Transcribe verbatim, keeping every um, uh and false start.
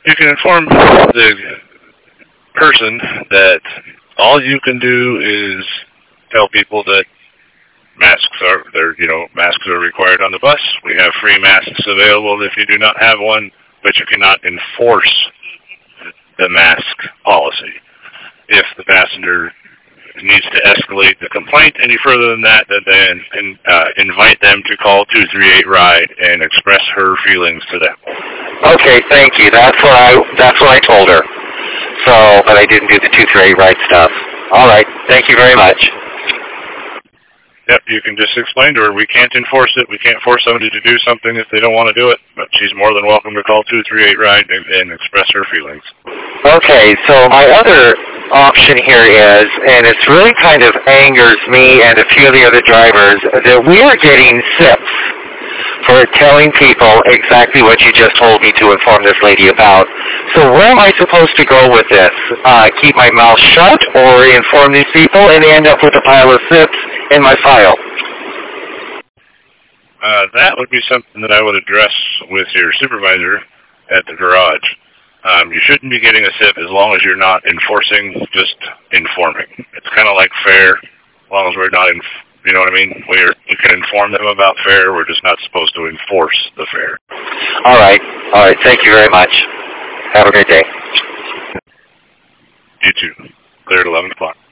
You can inform the person that all you can do is tell people that masks are there. You know, masks are required on the bus. We have free masks available if you do not have one, but you cannot enforce the mask policy. If the passenger needs to escalate the complaint any further than that, then and, uh, invite them to call two three eight RIDE and express her feelings to them. Okay, thank you. That's what I that's what I told her. So, but I didn't do the two three eight RIDE stuff. All right, thank you very much. Yep, you can just explain to her, we can't enforce it. We can't force somebody to do something if they don't want to do it. But she's more than welcome to call two three eight RIDE and, and express her feelings. Okay, so my other option here is, and it's really kind of angers me and a few of the other drivers, that we are getting S I Ps for telling people exactly what you just told me to inform this lady about. So where am I supposed to go with this? Uh, keep my mouth shut or inform these people and end up with a pile of S I Ps in my file? Uh, that would be something that I would address with your supervisor at the garage. Um, you shouldn't be getting a S I P as long as you're not enforcing, just informing. It's kind of like fare, as long as we're not, in, you know what I mean? We're, we can inform them about fare, we're just not supposed to enforce the fare. All right, all right, thank you very much. Have a great day. You too. Clear at eleven o'clock.